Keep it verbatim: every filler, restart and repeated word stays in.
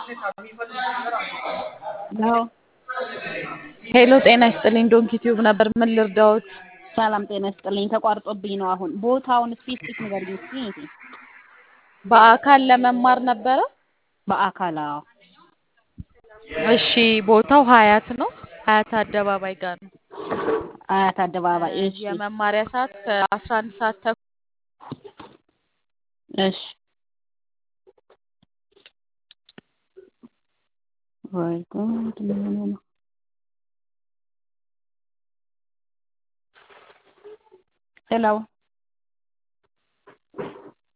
ነው ሄሎ ጤና ይስጥልኝ ዶንኪ ቲዩብ ነበር ምን ልርዳዎት? ሰላም ጤና ይስጥልኝ ተቋርጦብኝ ነው አሁን ቦታውን ስፔሲፊክ ንገሪኝ እስኪ እህቴ በአካል ለመማር ነበረ? በአካል አዎ እሺ ቦታው ሀያት ነው ሀያት አደባባይ ጋር ነው አያት አደባባይ እሺ የመማሪያ ሰዓት ከአስራ አንድ ሰዓት ተኩል እሺ ወይ ጉድ ምን ሆነ ነው ሄሎ